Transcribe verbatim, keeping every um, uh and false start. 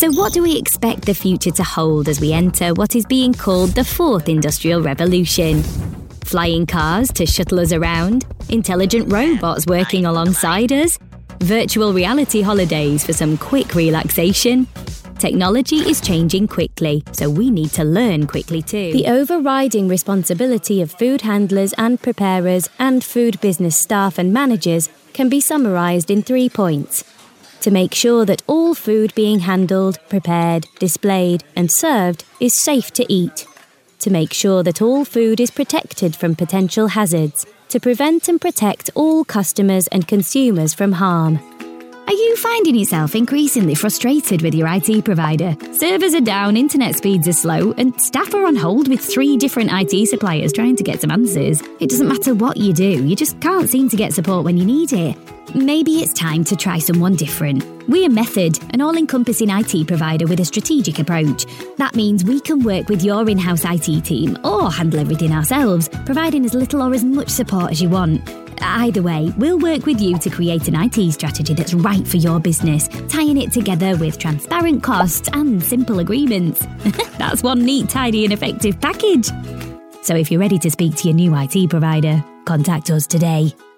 So what do we expect the future to hold as we enter what is being called the fourth industrial revolution? Flying cars to shuttle us around, intelligent robots working alongside us, virtual reality holidays for some quick relaxation. Technology is changing quickly, so we need to learn quickly too. The overriding responsibility of food handlers and preparers and food business staff and managers can be summarised in three points. To make sure that all food being handled, prepared, displayed and served is safe to eat. To make sure that all food is protected from potential hazards. To prevent and protect all customers and consumers from harm. Are you finding yourself increasingly frustrated with your I T provider? Servers are down, internet speeds are slow, and staff are on hold with three different I T suppliers trying to get some answers. It doesn't matter what you do, you just can't seem to get support when you need it. Maybe it's time to try someone different. We're Method, an all-encompassing I T provider with a strategic approach. That means we can work with your in-house I T team or handle everything ourselves, providing as little or as much support as you want. Either way, we'll work with you to create an I T strategy that's right for your business, tying it together with transparent costs and simple agreements. That's one neat, tidy and effective package. So if you're ready to speak to your new I T provider, contact us today.